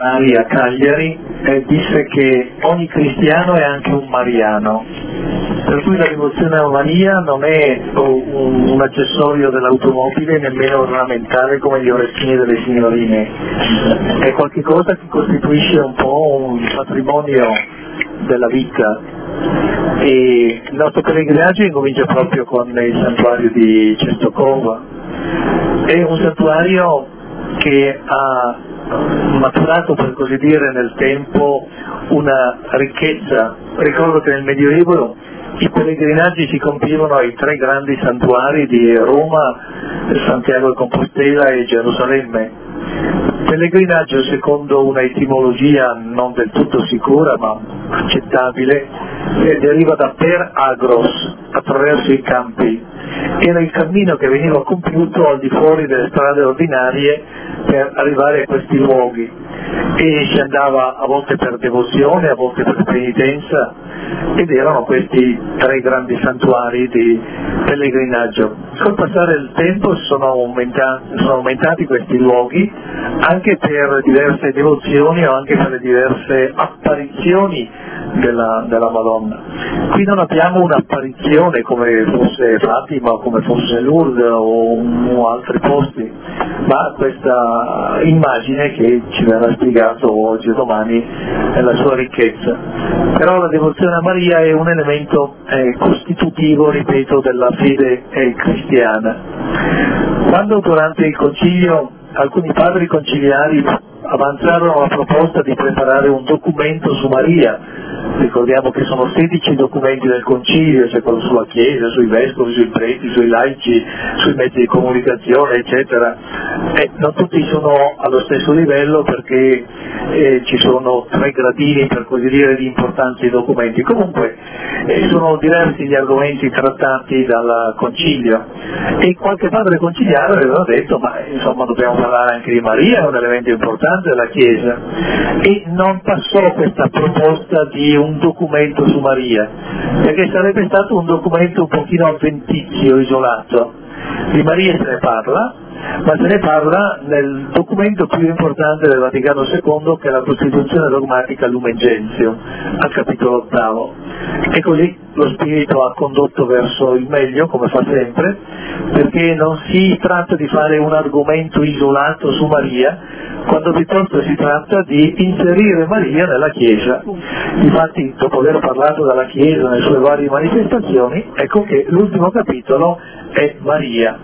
missionari a Cagliari disse che ogni cristiano è anche un mariano, per cui la devozione a Maria non è un accessorio dell'automobile, nemmeno ornamentale come gli orecchini delle signorine, è qualcosa che costituisce un po' un patrimonio della vita. E il nostro pellegrinaggio incomincia proprio con il santuario di Cestokova. È un santuario che ha maturato, per così dire, nel tempo una ricchezza. Ricordo che nel Medioevo i pellegrinaggi si compivano ai 3 grandi santuari di Roma, Santiago de Compostela e Gerusalemme. Pellegrinaggio, secondo una etimologia non del tutto sicura ma accettabile, deriva da per agros, attraverso i campi. Era il cammino che veniva compiuto al di fuori delle strade ordinarie per arrivare a questi luoghi, e si andava a volte per devozione, a volte per penitenza, ed erano questi 3 grandi santuari di pellegrinaggio. Col passare del tempo sono aumentati questi luoghi anche per diverse devozioni o anche per le diverse apparizioni della Madonna. Qui non abbiamo un'apparizione come fosse Fatima o come fosse Lourdes o altri posti, ma questa immagine che ci verrà spiegato oggi e domani nella sua ricchezza. Però la devozione a Maria è un elemento costitutivo, ripeto, della fede cristiana. Quando durante il concilio alcuni padri conciliari avanzarono la proposta di preparare un documento su Maria, ricordiamo che sono 16 documenti del concilio, c'è quello sulla Chiesa, sui vescovi, sui preti, sui laici, sui mezzi di comunicazione, eccetera, non tutti sono allo stesso livello perché ci sono 3 gradini, per così dire, di importanza dei documenti. Comunque sono diversi gli argomenti trattati dal concilio, e qualche padre conciliare aveva detto ma insomma dobbiamo parlare anche di Maria, è un elemento importante della Chiesa, e non passò questa proposta di un documento su Maria, perché sarebbe stato un documento un pochino avventizio, isolato. Di Maria se ne parla, ma se ne parla nel documento più importante del Vaticano II, che è la Costituzione dogmatica Lumen Gentium, al capitolo 8. E così lo Spirito ha condotto verso il meglio, come fa sempre, perché non si tratta di fare un argomento isolato su Maria, quando piuttosto si tratta di inserire Maria nella Chiesa. Infatti, dopo aver parlato della Chiesa nelle sue varie manifestazioni, ecco che l'ultimo capitolo è Maria.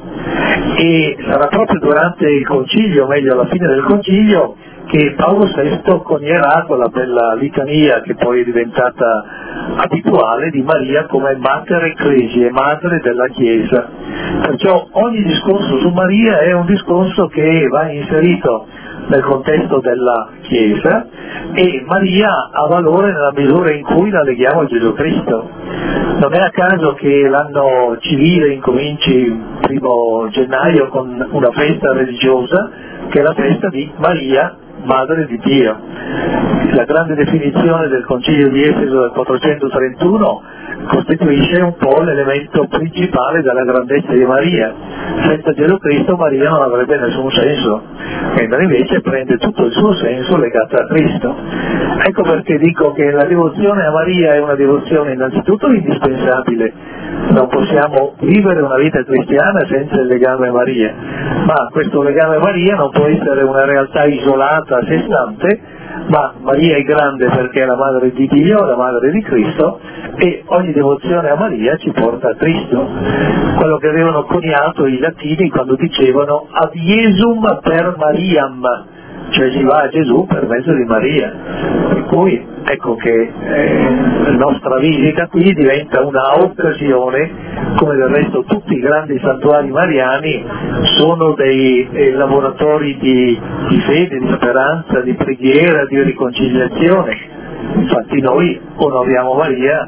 E sarà proprio durante il concilio, o meglio alla fine del concilio, che Paolo VI conierà quella bella litania che poi è diventata abituale di Maria come Mater Ecclesiae, madre della Chiesa. Perciò ogni discorso su Maria è un discorso che va inserito nel contesto della Chiesa, e Maria ha valore nella misura in cui la leghiamo a Gesù Cristo. Non è a caso che l'anno civile incominci il 1° gennaio con una festa religiosa, che è la festa di Maria, Madre di Dio. La grande definizione del Concilio di Efeso del 431 costituisce un po' l'elemento principale della grandezza di Maria. Senza Gesù Cristo Maria non avrebbe nessun senso, mentre invece prende tutto il suo senso legato a Cristo. Ecco perché dico che la devozione a Maria è una devozione innanzitutto indispensabile. Non possiamo vivere una vita cristiana senza il legame a Maria, ma questo legame a Maria non può essere una realtà isolata a sé stante, ma Maria è grande perché è la madre di Dio, la madre di Cristo, e ogni devozione a Maria ci porta a Cristo. Quello che avevano coniato i latini quando dicevano ad Iesum per Mariam, cioè si va a Gesù per mezzo di Maria. Per cui ecco che la nostra visita qui diventa una occasione, come del resto tutti i grandi santuari mariani sono dei laboratori di fede, di speranza, di preghiera, di riconciliazione. Infatti noi onoriamo Maria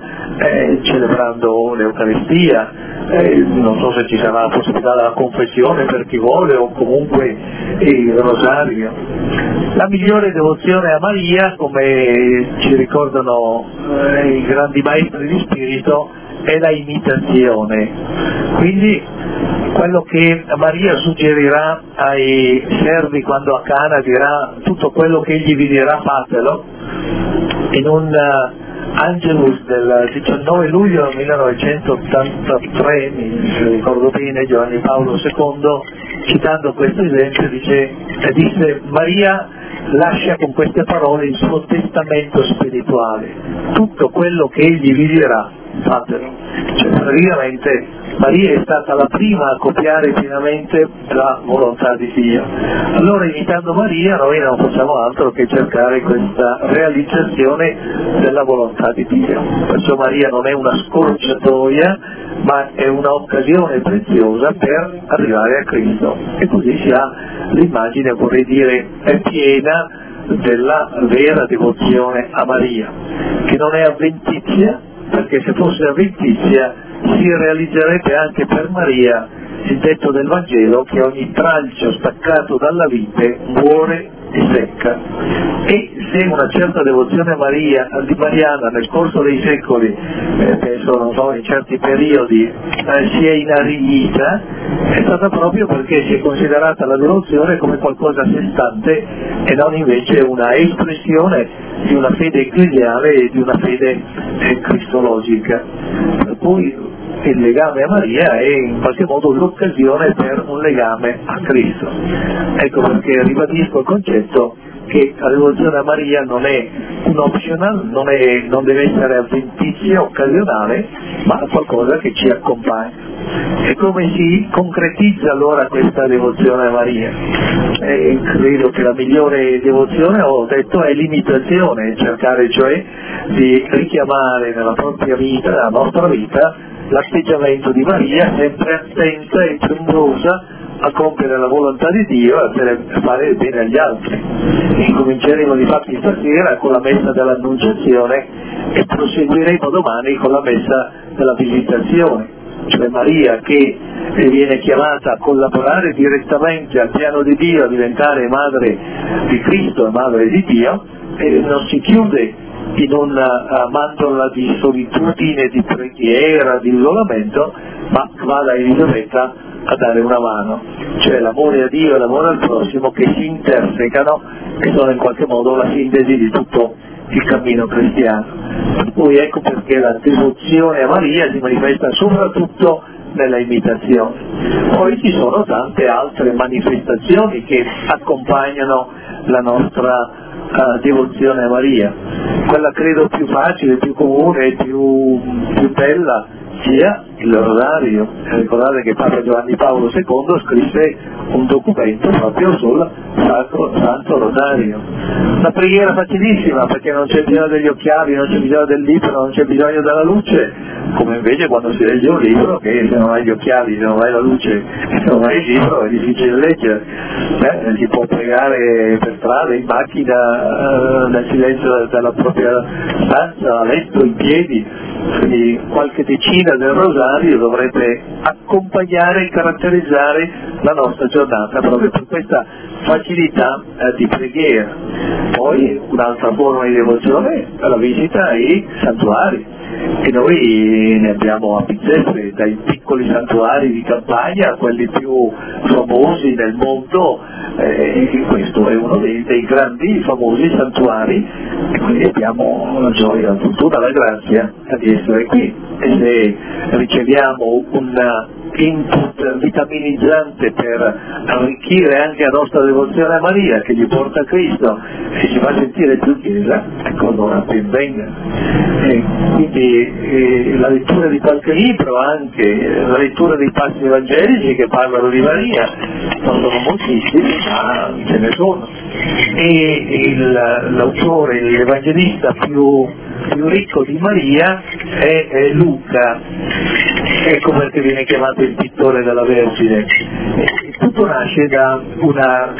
celebrando l'Eucaristia, non so se ci sarà la possibilità della confessione per chi vuole, o comunque il rosario. La migliore devozione a Maria, come ci ricordano i grandi maestri di spirito, è la imitazione. Quindi quello che Maria suggerirà ai servi quando a Cana dirà tutto quello che egli vi dirà fatelo, in un Angelus del 19 luglio 1983, mi ricordo bene, Giovanni Paolo II, citando questo esempio, disse Maria lascia con queste parole il suo testamento spirituale, tutto quello che egli vi dirà fatelo. Cioè praticamente Maria è stata la prima a copiare pienamente la volontà di Dio. Allora imitando Maria noi non facciamo altro che cercare questa realizzazione della volontà di Dio. Perciò Maria non è una scorciatoia, ma è un'occasione preziosa per arrivare a Cristo. E così si ha l'immagine, vorrei dire, è piena della vera devozione a Maria, che non è avventizia, perché se fosse avventizia si realizzerebbe anche per Maria il detto del Vangelo che ogni tralcio staccato dalla vite muore e secca. E se una certa devozione di Mariana nel corso dei secoli, penso non so, in certi periodi si è inaridita, è stata proprio perché si è considerata la devozione come qualcosa a sé stante e non invece una espressione di una fede ecclesiale e di una fede cristologica. Per cui il legame a Maria è in qualche modo l'occasione per un legame a Cristo. Ecco perché ribadisco il concetto che la devozione a Maria non è un optional, non deve essere avventizia, occasionale, ma qualcosa che ci accompagna. E come si concretizza allora questa devozione a Maria? Credo che la migliore devozione, ho detto, è l'imitazione, cercare cioè di richiamare nella propria vita, nella nostra vita, l'atteggiamento di Maria, sempre attenta e premurosa a compiere la volontà di Dio e per fare il bene agli altri. Incominceremo di fatti stasera con la messa dell'Annunciazione e proseguiremo domani con la messa della Visitazione, cioè Maria che viene chiamata a collaborare direttamente al piano di Dio, a diventare madre di Cristo e madre di Dio, e non si chiude in una mandorla di solitudine, di preghiera, di isolamento, ma va da Elisabetta a dare una mano, cioè l'amore a Dio e l'amore al prossimo che si intersecano e sono in qualche modo la sintesi di tutto il cammino cristiano. Per cui ecco perché la devozione a Maria si manifesta soprattutto nella imitazione. Poi ci sono tante altre manifestazioni che accompagnano la nostra devozione a Maria. Quella credo più facile, più comune, più bella sia il rosario. Ricordate che Papa Giovanni Paolo II scrisse un documento proprio sul Sacro Santo Rosario. Una preghiera facilissima perché non c'è bisogno degli occhiali, non c'è bisogno del libro, non c'è bisogno della luce, come invece quando si legge un libro che se non hai gli occhiali, se non hai la luce, se non hai il libro è difficile leggere. Si può pregare per strada, in macchina, nel silenzio della propria stanza, a letto, in piedi. Quindi qualche decina del rosario dovrebbe accompagnare e caratterizzare la nostra giornata proprio per questa facilità di preghiera. Poi un'altra forma di devozione è la visita ai santuari, e noi ne abbiamo a bizzeffe, dai piccoli santuari di campagna a quelli più famosi nel mondo, e questo è uno dei grandi famosi santuari, e quindi abbiamo la gioia, la fortuna, la grazia di essere qui. E se riceviamo un input vitaminizzante per arricchire anche la nostra devozione a Maria che ci porta a Cristo e ci fa sentire più chiesa, ecco allora ben venga. Quindi la lettura di qualche libro, anche la lettura dei passi evangelici che parlano di Maria, non sono moltissimi ma ce ne sono, e l'autore, l'evangelista più ricco di Maria è Luca. Ecco perché viene chiamato il pittore della Vergine. Tutto nasce da una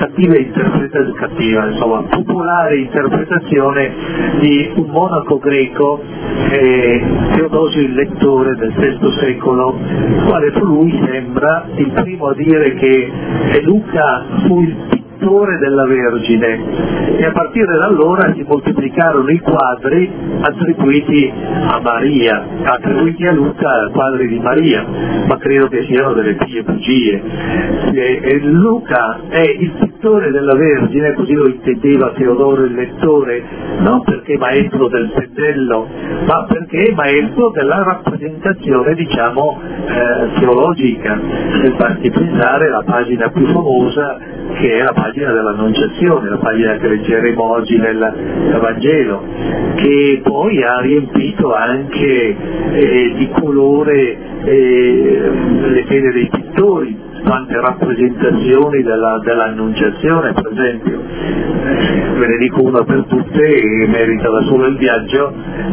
popolare interpretazione di un monaco greco, Teodosio il Lettore del VI secolo, quale fu lui sembra il primo a dire che Luca fu il pittore della Vergine, e a partire da allora si moltiplicarono i quadri attribuiti a Maria, attribuiti a Luca quadri di Maria, ma credo che siano delle pie bugie. E Luca è il pittore della Vergine, così lo intendeva Teodoro il Lettore, non perché maestro del pendello, ma perché maestro della rappresentazione, diciamo, teologica. Per farti pensare la pagina più famosa, che è la pagina dell'Annunciazione, la pagina che leggeremo oggi nel Vangelo, che poi ha riempito anche di colore le tele dei pittori. Quante rappresentazioni dell'Annunciazione, per esempio, ve ne dico una per tutte e merita da solo il viaggio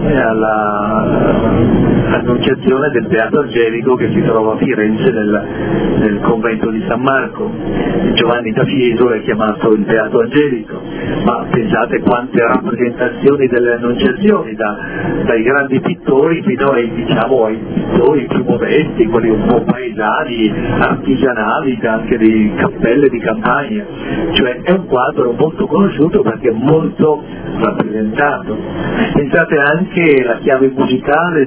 all'Annunciazione del Beato Angelico che si trova a Firenze nel convento di San Marco. Giovanni da Fiesole è chiamato il Beato Angelico, ma pensate quante rappresentazioni delle Annunciazioni, dai grandi pittori fino ai pittori più modesti, quelli un po' paesani, artigianali, anche di cappelle di campagna. Cioè è un quadro molto conosciuto perché è molto rappresentato. Pensate anche alla chiave musicale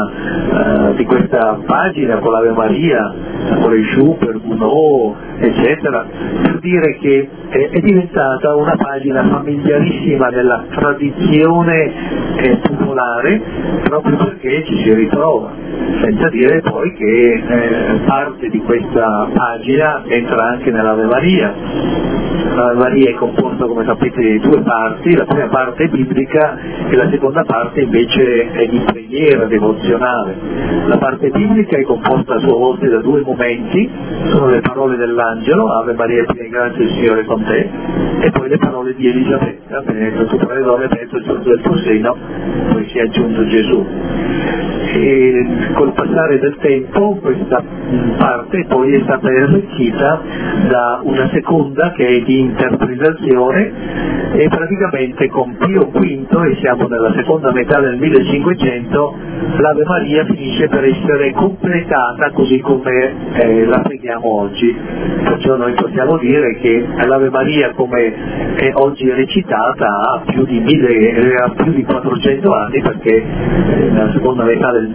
di questa pagina con l'Ave Maria, con le Schubert, Gounod, eccetera, per dire che è diventata una pagina familiarissima nella tradizione popolare, proprio perché ci si ritrova, senza dire poi che parte di questa pagina entra anche nell'Ave Maria. L'Ave Maria è composta, come sapete, di due parti, la prima parte è biblica e la seconda parte invece è di preghiera devozionale. La parte biblica è composta a sua volta da due momenti, sono le parole dell'angelo, Ave Maria piena di grazia, il Signore è con te, e poi le parole di Elisabetta, benedetta tu tra le donne, benedetto il frutto del tuo seno, poi si è aggiunto Gesù. E col passare del tempo questa parte poi è stata arricchita da una seconda che è di interpretazione, e praticamente con Pio V, e siamo nella seconda metà del 1500, l'Ave Maria finisce per essere completata così come la preghiamo oggi. Perciò noi possiamo dire che l'Ave Maria come è oggi recitata ha più di 400 anni, perché nella seconda metà del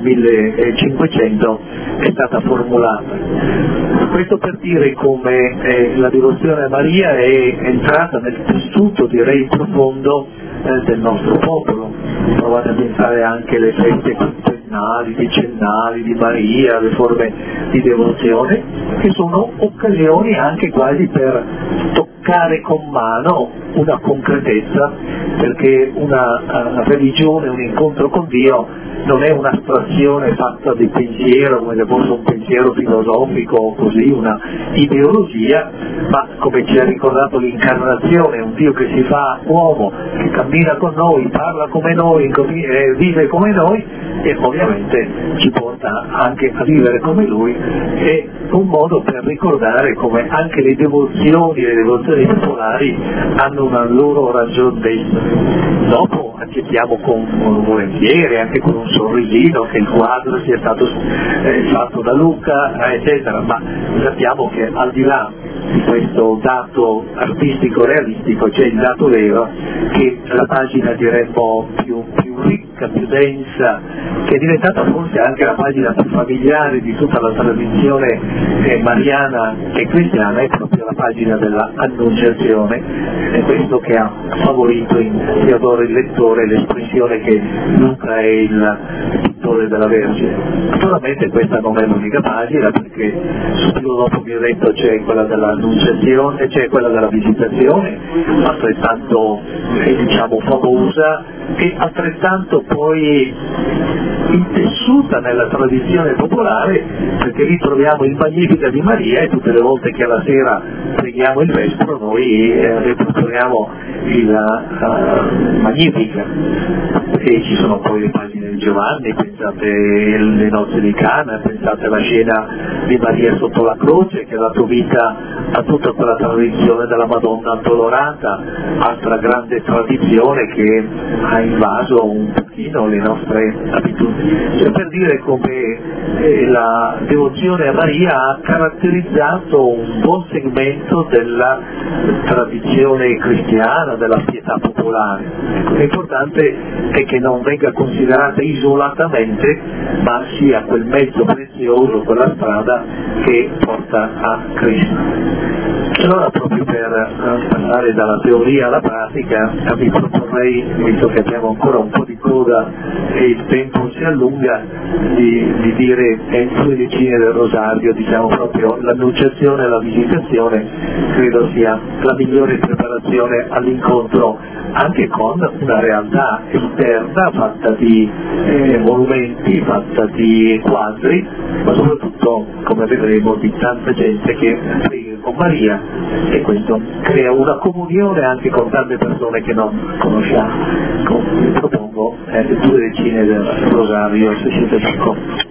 1500 è stata formulata. Questo per dire come la devozione a Maria è entrata nel tessuto, direi, profondo del nostro popolo. Provate a pensare anche alle feste quinquennali, decennali di Maria, le forme di devozione, che sono occasioni anche quasi per toccare con mano una concretezza, perché una religione, un incontro con Dio non è un'astrazione fatta di pensiero, come se fosse un pensiero filosofico o così, una ideologia, ma come ci ha ricordato l'incarnazione, un Dio che si fa uomo, che cammina con noi, parla come noi, vive come noi, e ovviamente ci porta anche a vivere come Lui. È un modo per ricordare come anche le devozioni popolari hanno una loro ragion d'essere. Dopo accettiamo volentieri, anche con un sorrisino, che il quadro sia stato fatto da Luca, eccetera, ma sappiamo che al di là di questo dato artistico realistico c'è il dato vero, che la pagina, diremmo, più ricca, più densa, che è diventata forse anche la pagina più familiare di tutta la tradizione mariana e cristiana, è proprio la pagina dell'Annunciazione. È questo che ha favorito in Teodoro il Lettore l'espressione che Luca è il pittore della Vergine. Naturalmente questa non è l'unica pagina, perché subito dopo vi ho detto c'è quella dell'Annunciazione, c'è quella della Visitazione, altrettanto diciamo famosa, e altrettanto poi intessuta nella tradizione popolare, perché lì troviamo il Magnificat di Maria, e tutte le volte che alla sera preghiamo il Vespro noi riproponiamo il Magnificat. E ci sono poi le pagine di Giovanni, pensate le nozze di Cana, pensate alla scena di Maria sotto la croce, che ha dato vita a tutta quella tradizione della Madonna addolorata, altra grande tradizione che ha invaso un pochino le nostre abitudini cioè per dire come la devozione a Maria ha caratterizzato un buon segmento della tradizione cristiana, della pietà popolare. L'importante è che non venga considerata isolatamente, ma sia quel mezzo prezioso, quella strada che porta a Cristo. Allora, proprio per passare dalla teoria alla pratica, vi proporrei, visto che abbiamo ancora un po' di coda e il tempo si allunga, di dire 2 decine del rosario, diciamo proprio l'annunciazione e la visitazione, credo sia la migliore preparazione all'incontro anche con una realtà esterna fatta di monumenti, fatta di quadri, ma soprattutto, come vedremo, di tanta gente che prega con Maria, e questo crea una comunione anche con tante persone che non conosciamo. Vi propongo 2 decine del rosario, se siete d'accordo.